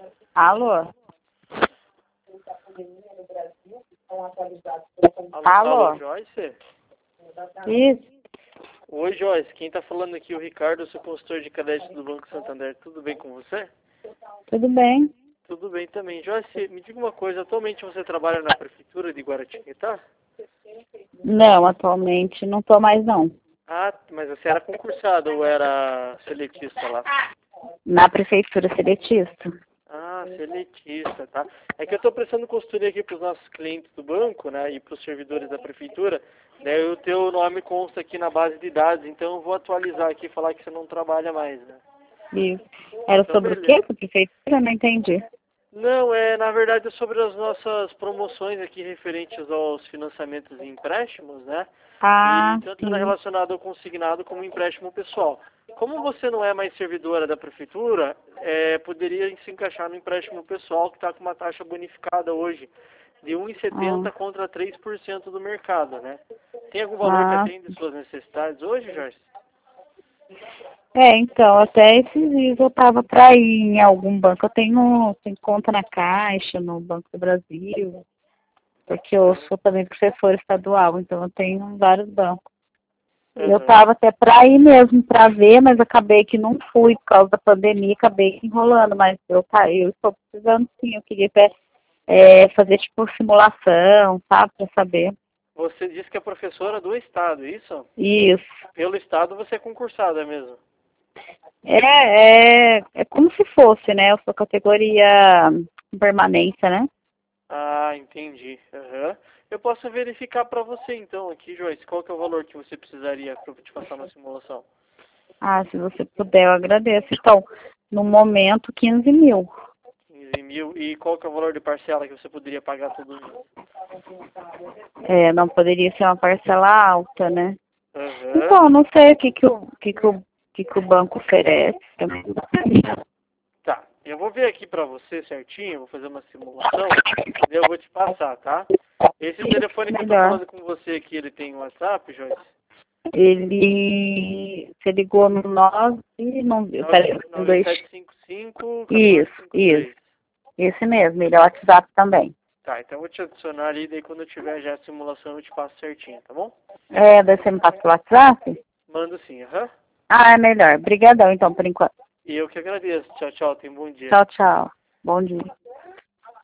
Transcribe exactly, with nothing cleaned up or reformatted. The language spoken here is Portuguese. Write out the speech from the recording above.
Alô? Alô, Alô? alô, Joyce? Isso. Oi, Joyce. Quem tá falando aqui é o Ricardo, eu sou consultor de crédito do Banco Santander. Tudo bem com você? Tudo bem? Tudo bem também. Joyce, me diga uma coisa. Atualmente você trabalha na Prefeitura de Guaratinguetá? Não, atualmente não tô mais não. Ah, mas você era concursado ou era seletista lá? Na prefeitura seletista. Ah, seletista, tá? É que eu estou prestando consultoria aqui para os nossos clientes do banco, né, e para os servidores da prefeitura, né, e o teu nome consta aqui na base de dados, então eu vou atualizar aqui e falar que você não trabalha mais, né? Isso. Era Então, sobre o beleza. quê? A prefeitura? Não entendi. Não, é, na verdade é sobre as nossas promoções aqui referentes aos financiamentos e empréstimos, né? Ah, E tanto sim. relacionado ao consignado como empréstimo pessoal. Como você não é mais servidora da prefeitura, é, poderia se encaixar no empréstimo pessoal que está com uma taxa bonificada hoje de um vírgula setenta por cento Ah, contra três por cento do mercado, né? Tem algum valor que ah. atende suas necessidades hoje, Jorge? É, então, até esses dias eu tava pra ir em algum banco. Eu tenho, tenho conta na Caixa, no Banco do Brasil, porque eu Aham. sou também professora estadual, então eu tenho vários bancos. Eu Aham. tava até pra ir mesmo pra ver, mas acabei que não fui por causa da pandemia, acabei enrolando, mas eu, tá, eu estou precisando sim, eu queria até, é, fazer tipo simulação, sabe, pra saber. Você disse que é professora do Estado, é isso? Isso. Pelo Estado você é concursada mesmo? É, é, é como se fosse, né? Eu sou categoria permanência, né? Ah, entendi. Aham. Eu posso verificar para você então aqui, Joyce, qual que é o valor que você precisaria para eu te passar na simulação? Ah, se você puder, eu agradeço. Então, no momento, quinze mil. quinze mil. E qual que é o valor de parcela que você poderia pagar todo mês? É, não poderia ser uma parcela alta, né? Aham. Então, eu não sei o que que o, que que o, que que o banco oferece. Tá. Eu vou ver aqui para você certinho, vou fazer uma simulação, daí eu vou te passar, tá? Esse telefone que eu tô Melhor. falando com você aqui, ele tem WhatsApp, Joyce? Ele, você ligou no nove, não viu, peraí, um, dois, nove sete cinco cinco, quatro isso, cinco isso, três. esse mesmo, ele é o WhatsApp também. Tá, então eu vou te adicionar ali, daí quando eu tiver já a simulação eu te passo certinho, tá bom? É, daí você me passa pelo WhatsApp? Mando sim, aham. Ah, é melhor. Obrigadão, então, por enquanto. E eu que agradeço. Tchau, tchau. Tenha um bom dia. Tchau, tchau. Bom dia.